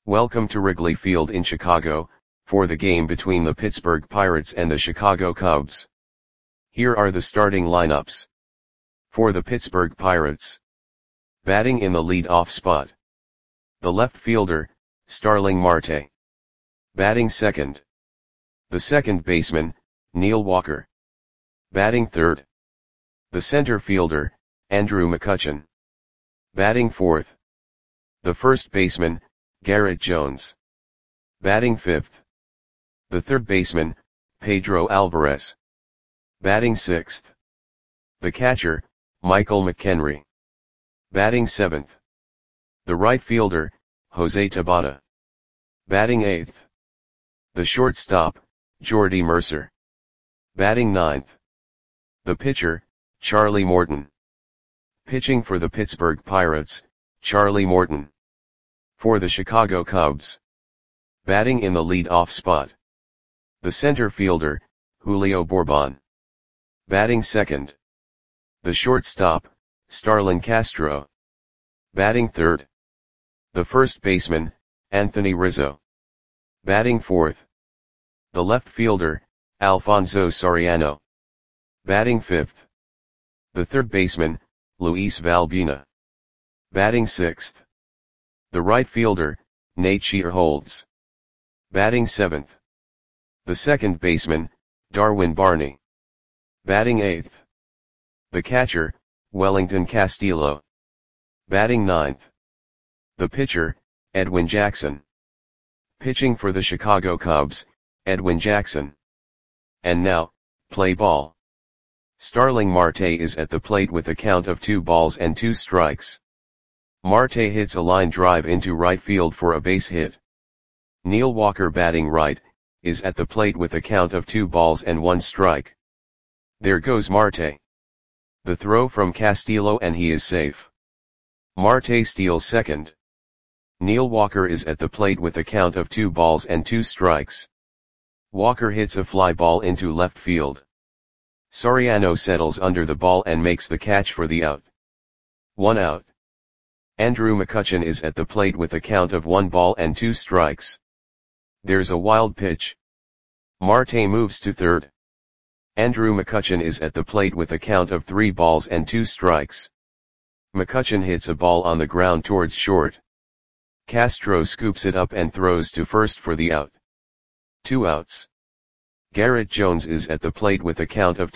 Welcome to Wrigley Field in Chicago, for the game between the Pittsburgh Pirates and the Chicago Cubs. Here are the starting lineups. For the Pittsburgh Pirates. Batting in the lead-off spot. The left fielder, Starling Marte. Batting second. The second baseman, Neil Walker. Batting third. The center fielder, Andrew McCutchen. Batting fourth. The first baseman, Garrett Jones. Batting fifth. The third baseman, Pedro Alvarez. Batting sixth. The catcher, Michael McKenry. Batting seventh. The right fielder, Jose Tabata. Batting eighth. The shortstop, Jordy Mercer. Batting ninth. The pitcher, Charlie Morton. Pitching for the Pittsburgh Pirates, Charlie Morton. For the Chicago Cubs. Batting in the lead-off spot. The center fielder, Julio Bourbon. Batting second. The shortstop, Starlin Castro. Batting third. The first baseman, Anthony Rizzo. Batting fourth. The left fielder, Alfonso Soriano. Batting fifth. The third baseman, Luis Valbuena. Batting sixth. The right fielder, Nate Shearholtz. Batting seventh. The second baseman, Darwin Barney. Batting eighth. The catcher, Wellington Castillo. Batting ninth. The pitcher, Edwin Jackson. Pitching for the Chicago Cubs, Edwin Jackson. And now, play ball. Starling Marte is at the plate with a count of 2-2. Marte hits a line drive into right field for a base hit. Neil Walker, batting right, is at the plate with a count of 2-1. There goes Marte. The throw from Castillo and he is safe. Marte steals second. Neil Walker is at the plate with a count of 2-2. Walker hits a fly ball into left field. Soriano settles under the ball and makes the catch for the out. 1 out. Andrew McCutchen is at the plate with a count of 1-2. There's a wild pitch. Marte moves to third. Andrew McCutchen is at the plate with a count of 3-2. McCutchen hits a ball on the ground towards short. Castro scoops it up and throws to first for the out. 2 outs. Garrett Jones is at the plate with a count of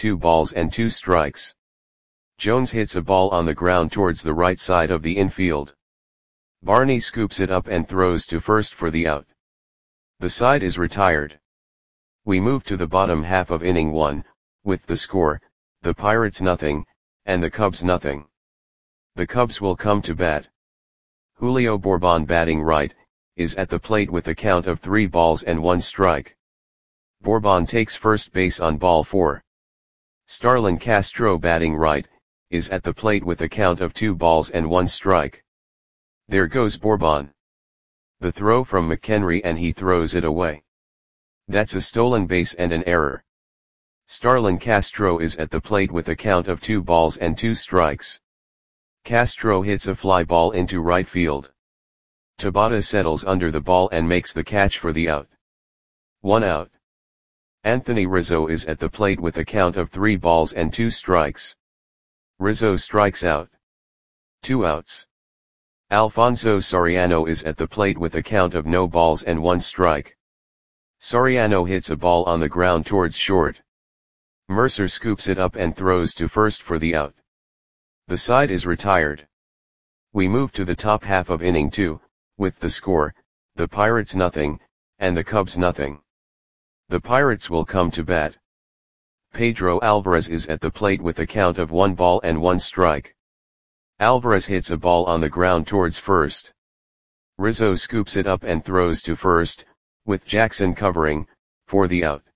2-2. Jones hits a ball on the ground towards the right side of the infield. Barney scoops it up and throws to first for the out. The side is retired. We move to the bottom half of inning 1, with the score, the Pirates 0, and the Cubs 0. The Cubs will come to bat. Julio Bourbon, batting right, is at the plate with a count of 3-1. Bourbon takes first base on ball 4. Starlin Castro, batting right, is at the plate with a count of 2-1. There goes Bourbon. The throw from McKenry and he throws it away. That's a stolen base and an error. Starlin Castro is at the plate with a count of 2-2. Castro hits a fly ball into right field. Tabata settles under the ball and makes the catch for the out. 1 out. Anthony Rizzo is at the plate with a count of 3-2. Rizzo strikes out. 2 outs. Alfonso Soriano is at the plate with a count of 0-1. Soriano hits a ball on the ground towards short. Mercer scoops it up and throws to first for the out. The side is retired. We move to the top half of inning 2, with the score, the Pirates 0, and the Cubs 0. The Pirates will come to bat. Pedro Alvarez is at the plate with a count of 1-1. Alvarez hits a ball on the ground towards first. Rizzo scoops it up and throws to first, with Jackson covering, for the out.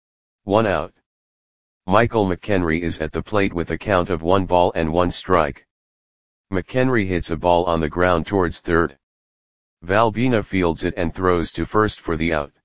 1 out. Michael McKenry is at the plate with a count of 1-1. McKenry hits a ball on the ground towards third. Valbuena fields it and throws to first for the out.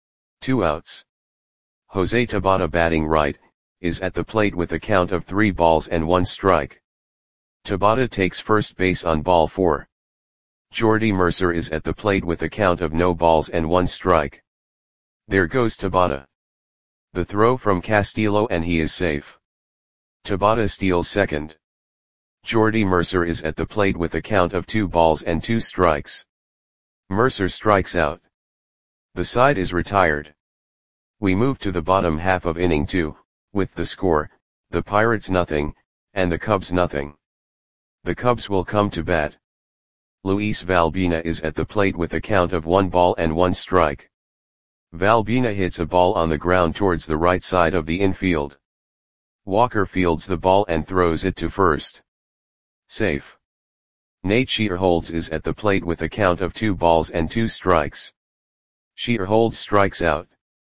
2 outs. Jose Tabata, batting right, is at the plate with a count of 3-1. Tabata takes first base on ball 4. Jordy Mercer is at the plate with a count of no balls and 1 strike. There goes Tabata. The throw from Castillo and he is safe. Tabata steals second. Jordy Mercer is at the plate with a count of 2 balls and 2 strikes. Mercer strikes out. The side is retired. We move to the bottom half of inning 2, with the score, the Pirates nothing, and the Cubs nothing. The Cubs will come to bat. Luis Valbina is at the plate with a count of 1 ball and 1 strike. Valbina hits a ball on the ground towards the right side of the infield. Walker fields the ball and throws it to first. Safe. Nate Shearholds is at the plate with a count of 2 balls and 2 strikes. Shearholds strikes out.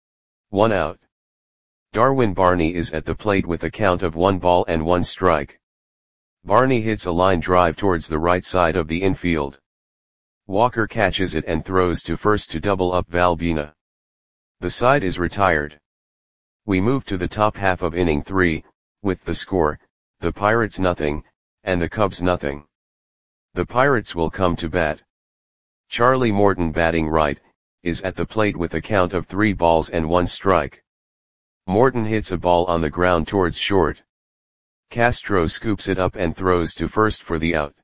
1 out. Darwin Barney is at the plate with a count of 1 ball and 1 strike. Barney hits a line drive towards the right side of the infield. Walker catches it and throws to first to double up Valbina. The side is retired. We move to the top half of inning 3, with the score, the Pirates nothing, and the Cubs nothing. The Pirates will come to bat. Charlie Morton batting right, is at the plate with a count of 3 balls and 1 strike. Morton hits a ball on the ground towards short. Castro scoops it up and throws to first for the out.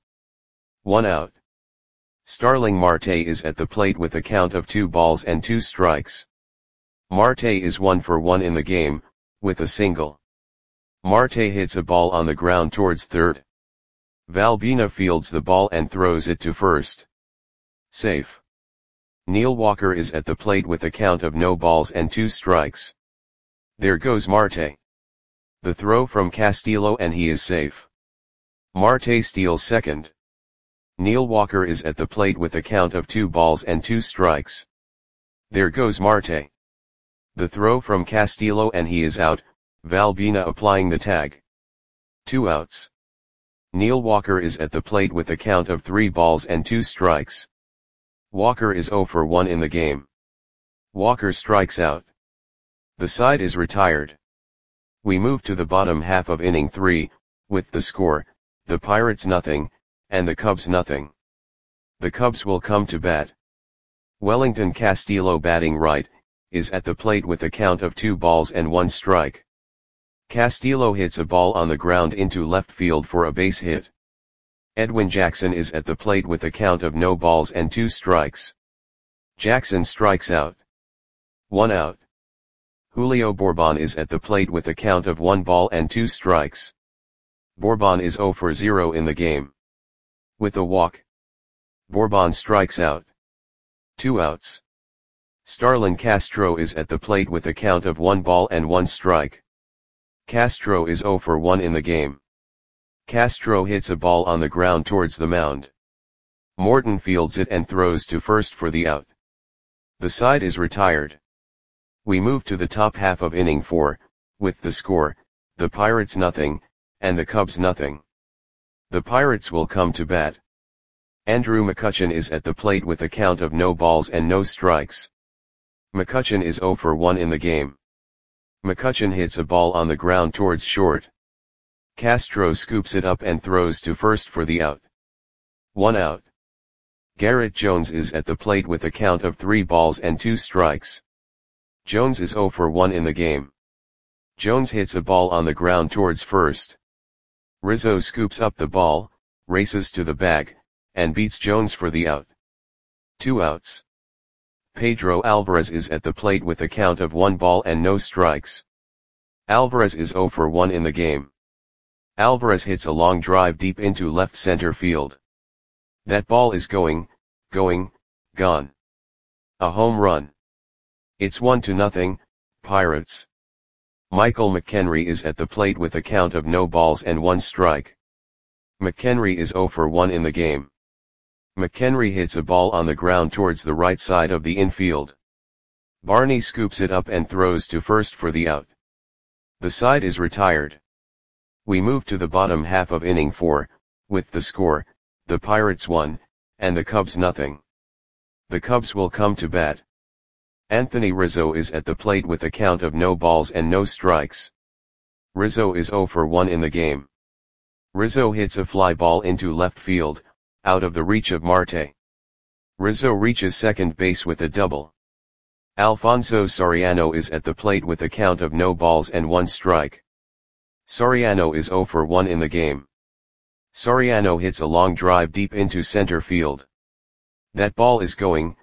1 out. Starling Marte is at the plate with a count of 2 balls and 2 strikes. Marte is 1 for 1 in the game, with a single. Marte hits a ball on the ground towards third. Valbina fields the ball and throws it to first. Safe. Neil Walker is at the plate with a count of no balls and 2 strikes. There goes Marte. The throw from Castillo and he is safe. Marte steals second. Neil Walker is at the plate with a count of 2 balls and 2 strikes. There goes Marte. The throw from Castillo and he is out, Valbina applying the tag. 2 outs. Neil Walker is at the plate with a count of 3 balls and 2 strikes. Walker is 0 for 1 in the game. Walker strikes out. The side is retired. We move to the bottom half of inning 3, with the score, the Pirates nothing, and the Cubs nothing. The Cubs will come to bat. Wellington Castillo batting right, is at the plate with a count of 2 balls and 1 strike. Castillo hits a ball on the ground into left field for a base hit. Edwin Jackson is at the plate with a count of no balls and 2 strikes. Jackson strikes out. 1 out. Julio Bourbon is at the plate with a count of 1 ball and 2 strikes. Bourbon is 0 for 0 in the game. With a walk, Bourbon strikes out. 2 outs. Starlin Castro is at the plate with a count of 1 ball and 1 strike. Castro is 0 for 1 in the game. Castro hits a ball on the ground towards the mound. Morton fields it and throws to first for the out. The side is retired. We move to the top half of inning 4, with the score, the Pirates nothing, and the Cubs nothing. The Pirates will come to bat. Andrew McCutchen is at the plate with a count of no balls and no strikes. McCutchen is 0 for 1 in the game. McCutchen hits a ball on the ground towards short. Castro scoops it up and throws to first for the out. 1 out. Garrett Jones is at the plate with a count of 3 balls and 2 strikes. Jones is 0 for 1 in the game. Jones hits a ball on the ground towards first. Rizzo scoops up the ball, races to the bag, and beats Jones for the out. 2 outs. Pedro Alvarez is at the plate with a count of 1 ball and no strikes. Alvarez is 0 for 1 in the game. Alvarez hits a long drive deep into left center field. That ball is gone. A home run. It's 1-0, Pirates. Michael McHenry is at the plate with a count of no balls and 1 strike. McHenry is 0 for 1 in the game. McHenry hits a ball on the ground towards the right side of the infield. Barney scoops it up and throws to first for the out. The side is retired. We move to the bottom half of inning 4, with the score, the Pirates 1, and the Cubs nothing. The Cubs will come to bat. Anthony Rizzo is at the plate with a count of no balls and no strikes. Rizzo is 0 for 1 in the game. Rizzo hits a fly ball into left field, out of the reach of Marte. Rizzo reaches second base with a double. Alfonso Soriano is at the plate with a count of no balls and 1 strike. Soriano is 0 for 1 in the game. Soriano hits a long drive deep into center field. That ball is gone.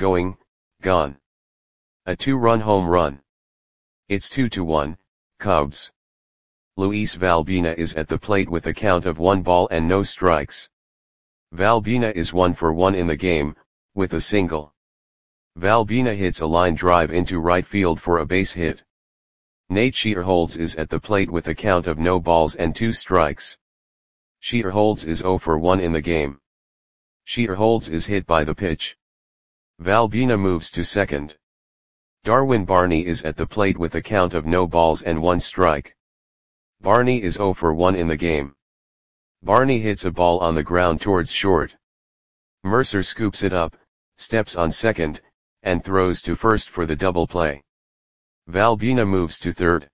A 2-run home run. It's 2-1, Cubs. Luis Valbuena is at the plate with a count of 1 ball and no strikes. Valbuena is 1 for 1 in the game, with a single. Valbuena hits a line drive into right field for a base hit. Nate Scheerholz is at the plate with a count of no balls and 2 strikes. Scheerholz is 0 for 1 in the game. Scheerholz is hit by the pitch. Valbuena moves to second. Darwin Barney is at the plate with a count of no balls and 1 strike. Barney is 0 for 1 in the game. Barney hits a ball on the ground towards short. Mercer scoops it up, steps on second, and throws to first for the double play. Valbuena moves to third.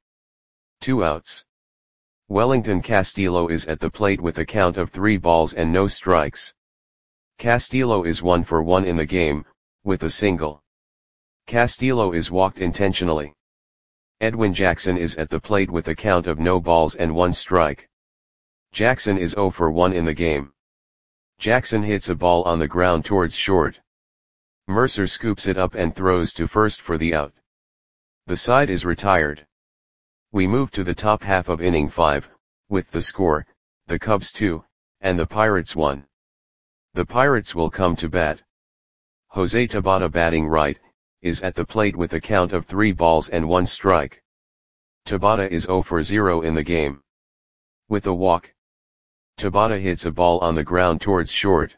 2 outs. Wellington Castillo is at the plate with a count of 3 balls and no strikes. Castillo is 1 for 1 in the game, with a single. Castillo is walked intentionally. Edwin Jackson is at the plate with a count of no balls and 1 strike. Jackson is 0 for 1 in the game. Jackson hits a ball on the ground towards short. Mercer scoops it up and throws to first for the out. The side is retired. We move to the top half of inning 5, with the score, the Cubs 2, and the Pirates 1. The Pirates will come to bat. Jose Tabata, batting right, is at the plate with a count of 3 balls and 1 strike. Tabata is 0 for 0 in the game. With a walk, Tabata hits a ball on the ground towards short.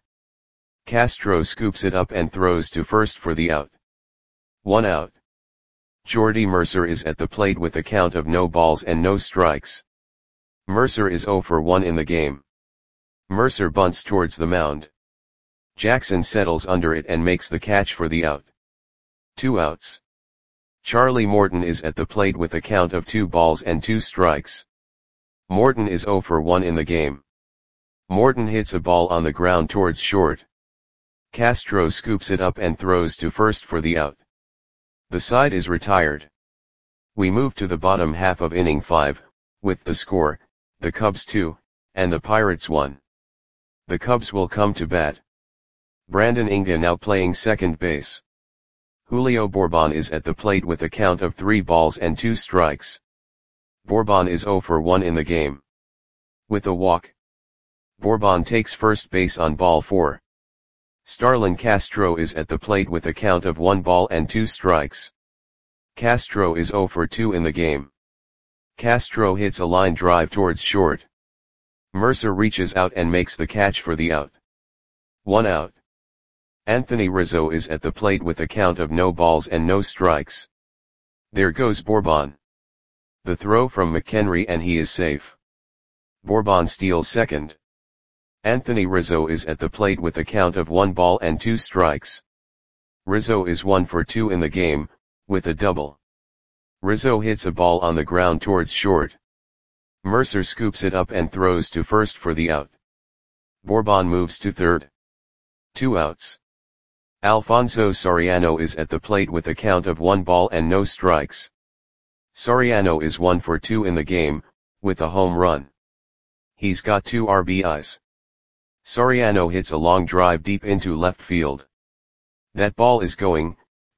Castro scoops it up and throws to first for the out. 1 out. Jordy Mercer is at the plate with a count of no balls and no strikes. Mercer is 0 for 1 in the game. Mercer bunts towards the mound. Jackson settles under it and makes the catch for the out. 2 outs. Charlie Morton is at the plate with a count of 2 balls and 2 strikes. Morton is 0 for 1 in the game. Morton hits a ball on the ground towards short. Castro scoops it up and throws to first for the out. The side is retired. We move to the bottom half of inning 5, with the score, the Cubs 2, and the Pirates 1. The Cubs will come to bat. Brandon Inga now playing second base. Julio Bourbon is at the plate with a count of 3 balls and 2 strikes. Bourbon is 0 for 1 in the game. With a walk, Bourbon takes first base on ball 4. Starlin Castro is at the plate with a count of 1 ball and 2 strikes. Castro is 0 for 2 in the game. Castro hits a line drive towards short. Mercer reaches out and makes the catch for the out. 1 out. Anthony Rizzo is at the plate with a count of no balls and no strikes. There goes Bourbon. The throw from McHenry and he is safe. Bourbon steals second. Anthony Rizzo is at the plate with a count of 1 ball and 2 strikes. Rizzo is 1 for 2 in the game, with a double. Rizzo hits a ball on the ground towards short. Mercer scoops it up and throws to first for the out. Bourbon moves to third. 2 outs. Alfonso Soriano is at the plate with a count of 1 ball and no strikes. Soriano is 1 for 2 in the game, with a home run. He's got 2 RBIs. Soriano hits a long drive deep into left field. That ball is gone.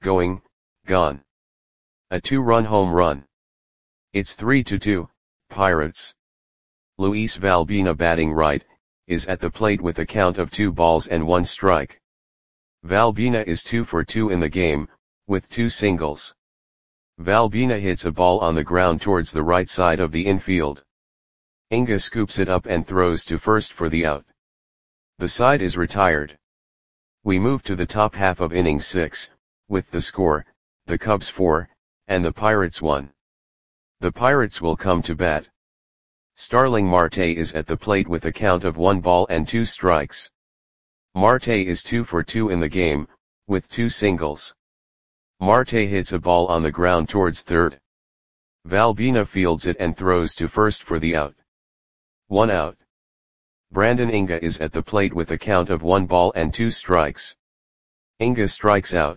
A 2-run home run. It's 3-2, Pirates. Luis Valbuena, batting right, is at the plate with a count of 2 balls and 1 strike. Valbuena is 2 for 2 in the game, with 2 singles. Valbuena hits a ball on the ground towards the right side of the infield. Inga scoops it up and throws to first for the out. The side is retired. We move to the top half of inning 6, with the score, the Cubs 4, and the Pirates 1. The Pirates will come to bat. Starling Marte is at the plate with a count of 1 ball and 2 strikes. Marte is 2 for 2 in the game, with 2 singles. Marte hits a ball on the ground towards third. Valbuena fields it and throws to first for the out. 1 out. Brandon Inga is at the plate with a count of 1 ball and 2 strikes. Inga strikes out.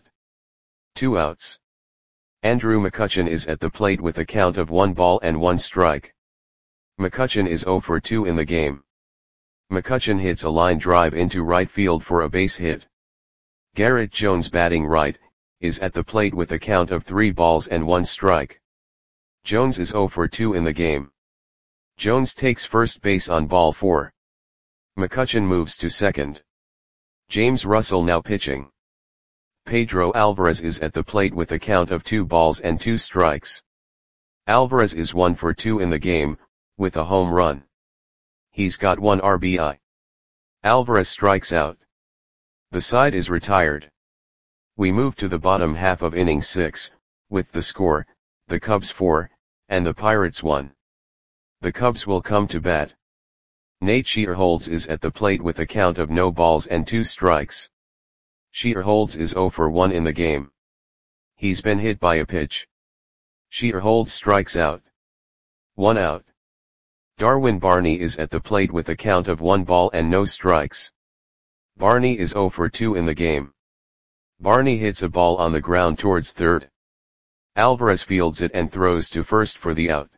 2 outs. Andrew McCutchen is at the plate with a count of 1 ball and 1 strike. McCutchen is 0 for 2 in the game. McCutchen hits a line drive into right field for a base hit. Garrett Jones, batting right, is at the plate with a count of 3 balls and 1 strike. Jones is 0 for 2 in the game. Jones takes first base on ball 4. McCutchen moves to second. James Russell now pitching. Pedro Alvarez is at the plate with a count of 2 balls and 2 strikes. Alvarez is 1 for 2 in the game, with a home run. He's got 1 RBI. Alvarez strikes out. The side is retired. We move to the bottom half of inning 6, with the score, the Cubs 4, and the Pirates 1. The Cubs will come to bat. Nate Shearholtz is at the plate with a count of no balls and 2 strikes. Shearholtz is 0 for 1 in the game. He's been hit by a pitch. Shearholtz strikes out. 1 out. Darwin Barney is at the plate with a count of 1 ball and no strikes. Barney is 0 for 2 in the game. Barney hits a ball on the ground towards third. Alvarez fields it and throws to first for the out.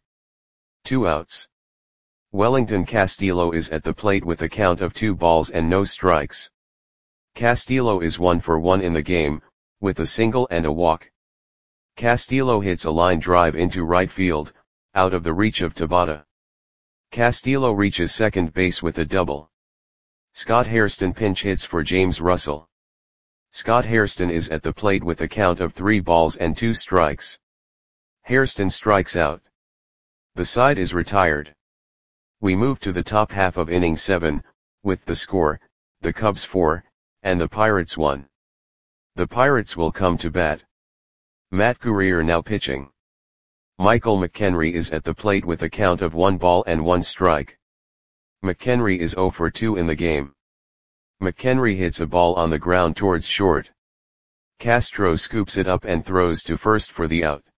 2 outs. Wellington Castillo is at the plate with a count of 2 balls and no strikes. Castillo is 1 for 1 in the game, with a single and a walk. Castillo hits a line drive into right field, out of the reach of Tabata. Castillo reaches second base with a double. Scott Hairston pinch hits for James Russell. Scott Hairston is at the plate with a count of 3 balls and 2 strikes. Hairston strikes out. The side is retired. We move to the top half of inning 7, with the score, the Cubs 4, and the Pirates 1. The Pirates will come to bat. Matt Guerrier now pitching. Michael McHenry is at the plate with a count of 1 ball and 1 strike. McHenry is 0 for 2 in the game. McHenry hits a ball on the ground towards short. Castro scoops it up and throws to first for the out.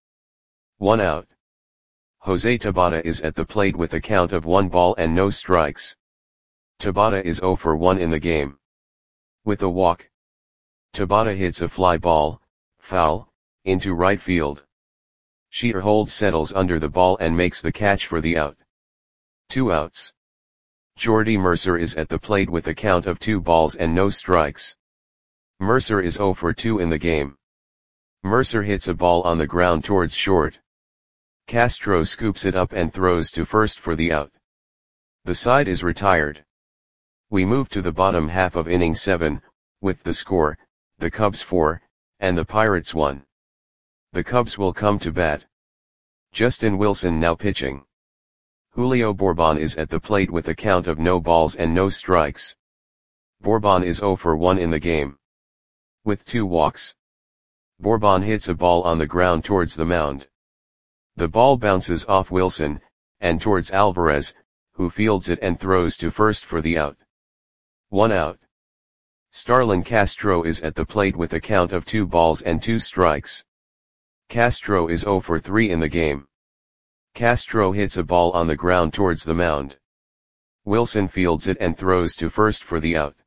1 out. Jose Tabata is at the plate with a count of 1 ball and no strikes. Tabata is 0 for 1 in the game. With a walk. Tabata hits a fly ball, foul, into right field. Shearholtz settles under the ball and makes the catch for the out. 2 outs. Jordy Mercer is at the plate with a count of 2 balls and no strikes. Mercer is 0 for 2 in the game. Mercer hits a ball on the ground towards short. Castro scoops it up and throws to first for the out. The side is retired. We move to the bottom half of inning 7, with the score, the Cubs 4, and the Pirates 1. The Cubs will come to bat. Justin Wilson now pitching. Julio Bourbon is at the plate with a count of no balls and no strikes. Bourbon is 0 for 1 in the game. With 2 walks. Bourbon hits a ball on the ground towards the mound. The ball bounces off Wilson, and towards Alvarez, who fields it and throws to first for the out. 1 out. Starlin Castro is at the plate with a count of 2 balls and 2 strikes. Castro is 0 for 3 in the game. Castro hits a ball on the ground towards the mound. Wilson fields it and throws to first for the out.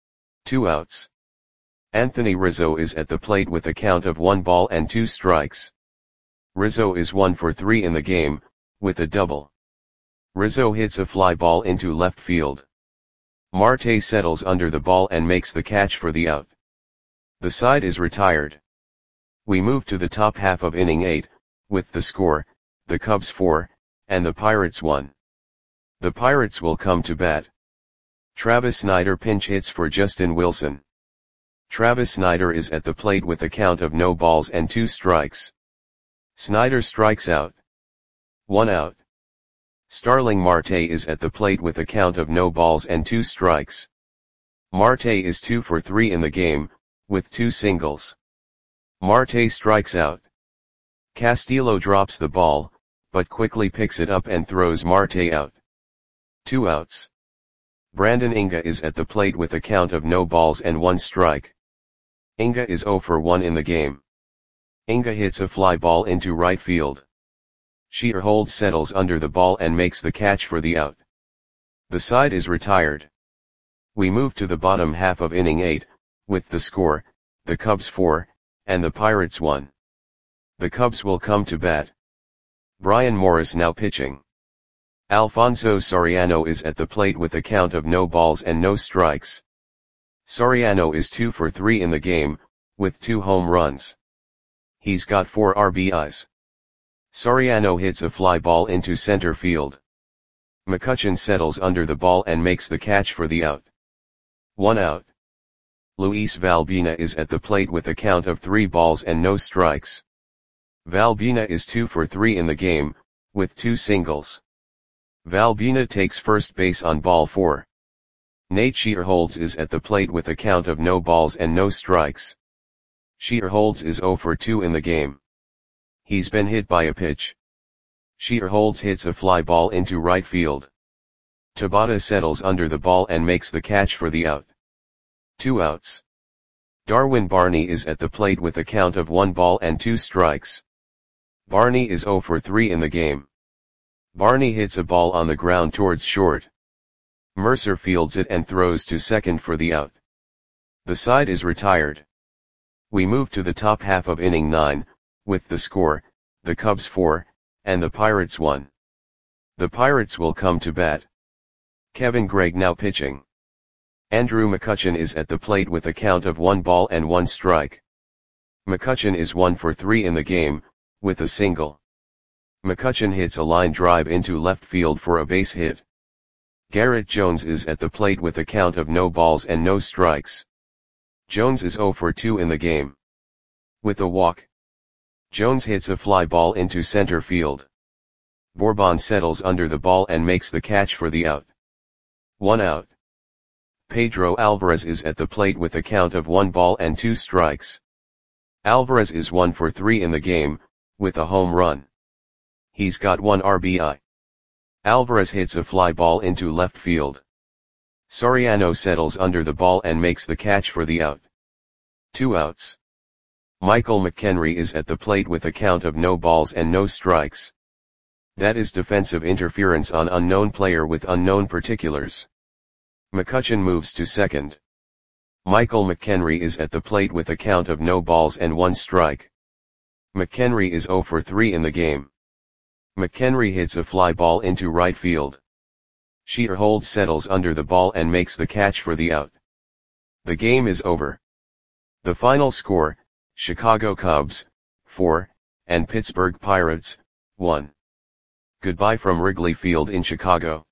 2 outs. Anthony Rizzo is at the plate with a count of 1 ball and 2 strikes. Rizzo is 1 for 3 in the game, with a double. Rizzo hits a fly ball into left field. Marte settles under the ball and makes the catch for the out. The side is retired. We move to the top half of inning 8, with the score, the Cubs 4, and the Pirates 1. The Pirates will come to bat. Travis Snyder pinch hits for Justin Wilson. Travis Snyder is at the plate with a count of no balls and 2 strikes. Snyder strikes out. 1 out. Starling Marte is at the plate with a count of no balls and 2 strikes. Marte is 2 for 3 in the game, with 2 singles. Marte strikes out. Castillo drops the ball, but quickly picks it up and throws Marte out. 2 outs. Brandon Inga is at the plate with a count of no balls and 1 strike. Inga is 0 for 1 in the game. Inga hits a fly ball into right field. Shearholtz settles under the ball and makes the catch for the out. The side is retired. We move to the bottom half of inning 8, with the score, the Cubs 4, and the Pirates 1. The Cubs will come to bat. Brian Morris now pitching. Alfonso Soriano is at the plate with a count of no balls and no strikes. Soriano is 2 for 3 in the game, with 2 home runs. He's got 4 RBIs. Soriano hits a fly ball into center field. McCutchen settles under the ball and makes the catch for the out. 1 out. Luis Valbuena is at the plate with a count of 3 balls and no strikes. Valbuena is 2 for 3 in the game, with 2 singles. Valbuena takes first base on ball 4. Nate Shearholtz is at the plate with a count of no balls and no strikes. Shearholtz is 0 for 2 in the game. He's been hit by a pitch. Shearholtz hits a fly ball into right field. Tabata settles under the ball and makes the catch for the out. 2 outs. Darwin Barney is at the plate with a count of 1 ball and 2 strikes. Barney is 0 for 3 in the game. Barney hits a ball on the ground towards short. Mercer fields it and throws to second for the out. The side is retired. We move to the top half of inning 9, with the score, the Cubs 4, and the Pirates 1. The Pirates will come to bat. Kevin Gregg now pitching. Andrew McCutchen is at the plate with a count of 1 ball and 1 strike. McCutchen is 1 for 3 in the game, with a single. McCutchen hits a line drive into left field for a base hit. Garrett Jones is at the plate with a count of no balls and no strikes. Jones is 0 for 2 in the game. With a walk. Jones hits a fly ball into center field. Bourbon settles under the ball and makes the catch for the out. 1 out. Pedro Alvarez is at the plate with a count of 1 ball and 2 strikes. Alvarez is 1 for 3 in the game, with a home run. He's got 1 RBI. Alvarez hits a fly ball into left field. Soriano settles under the ball and makes the catch for the out. 2 outs. Michael McHenry is at the plate with a count of no balls and no strikes. That is defensive interference on unknown player with unknown particulars. McCutchen moves to second. Michael McHenry is at the plate with a count of no balls and 1 strike. McHenry is 0 for 3 in the game. McHenry hits a fly ball into right field. Shearholtz settles under the ball and makes the catch for the out. The game is over. The final score, Chicago Cubs, 4, and Pittsburgh Pirates, 1. Goodbye from Wrigley Field in Chicago.